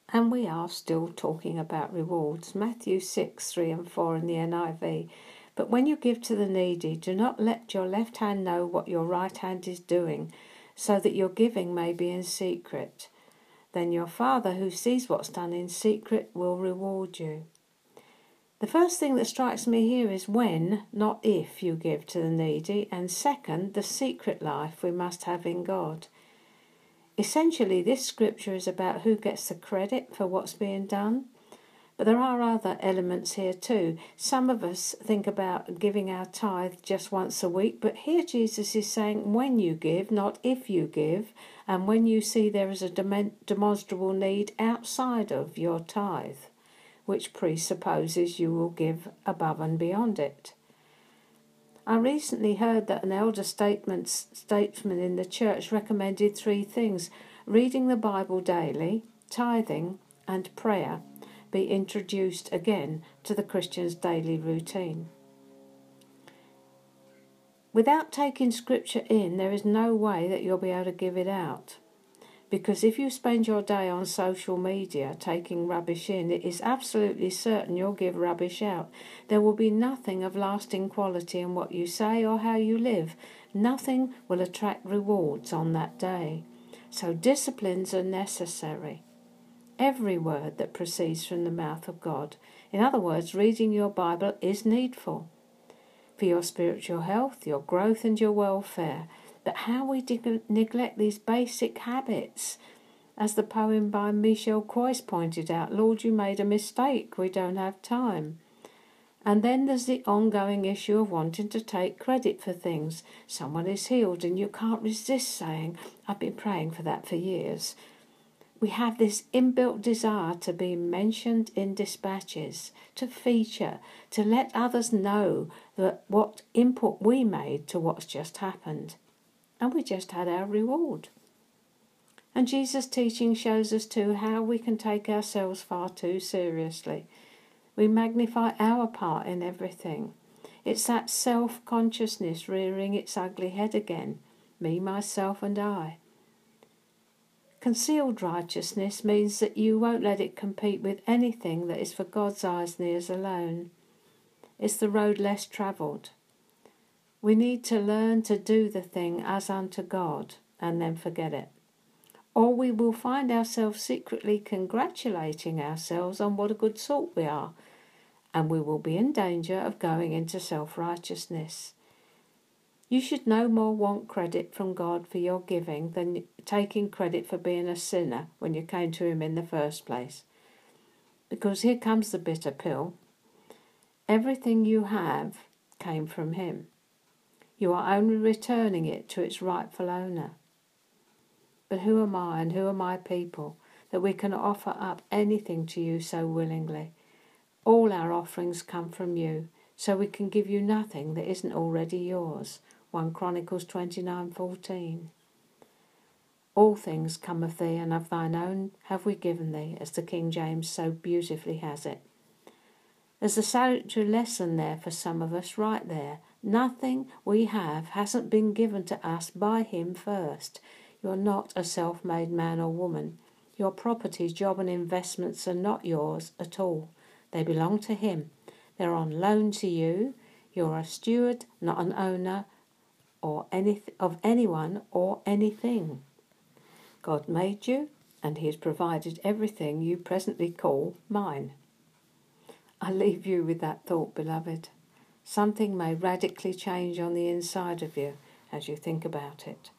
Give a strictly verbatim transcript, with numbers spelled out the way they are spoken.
And we are still talking about rewards. Matthew six, three and four in the N I V. But when you give to the needy, do not let your left hand know what your right hand is doing, so that your giving may be in secret. Then your Father who sees what's done in secret will reward you. The first thing that strikes me here is when, not if, you give to the needy, and second, the secret life we must have in God. Essentially, this scripture is about who gets the credit for what's being done, but there are other elements here too. Some of us think about giving our tithe just once a week, but here Jesus is saying when you give, not if you give, and when you see there is a dem- demonstrable need outside of your tithe, which presupposes you will give above and beyond it. I recently heard that an elder statesman in the church recommended three things: reading the Bible daily, tithing, and prayer be introduced again to the Christian's daily routine. Without taking scripture in, there is no way that you'll be able to give it out. Because if you spend your day on social media taking rubbish in, it is absolutely certain you'll give rubbish out. There will be nothing of lasting quality in what you say or how you live. Nothing will attract rewards on that day. So disciplines are necessary. Every word that proceeds from the mouth of God. In other words, reading your Bible is needful for your spiritual health, your growth and your welfare. But how we de- neglect these basic habits. As the poem by Michel Coyce pointed out, Lord, you made a mistake, we don't have time. And then there's the ongoing issue of wanting to take credit for things. Someone is healed and you can't resist saying, I've been praying for that for years. We have this inbuilt desire to be mentioned in dispatches, to feature, to let others know that what input we made to what's just happened. And we just had our reward. And Jesus' teaching shows us too how we can take ourselves far too seriously. We magnify our part in everything. It's that self-consciousness rearing its ugly head again. Me, myself and I. Concealed righteousness means that you won't let it compete with anything that is for God's eyes and ears alone. It's the road less travelled. We need to learn to do the thing as unto God and then forget it. Or we will find ourselves secretly congratulating ourselves on what a good sort we are, and we will be in danger of going into self-righteousness. You should no more want credit from God for your giving than taking credit for being a sinner when you came to him in the first place. Because here comes the bitter pill. Everything you have came from him. You are only returning it to its rightful owner. But who am I and who are my people that we can offer up anything to you so willingly? All our offerings come from you, so we can give you nothing that isn't already yours. First Chronicles twenty-nine fourteen. All things come of thee, and of thine own have we given thee, as the King James so beautifully has it. There's a salutary lesson there for some of us right there. Nothing we have hasn't been given to us by him first. You're not a self-made man or woman. Your property, job and investments are not yours at all. They belong to him. They're on loan to you. You're a steward, not an owner or any of anyone or anything. God made you, and he has provided everything you presently call mine. I leave you with that thought, beloved. Something may radically change on the inside of you as you think about it.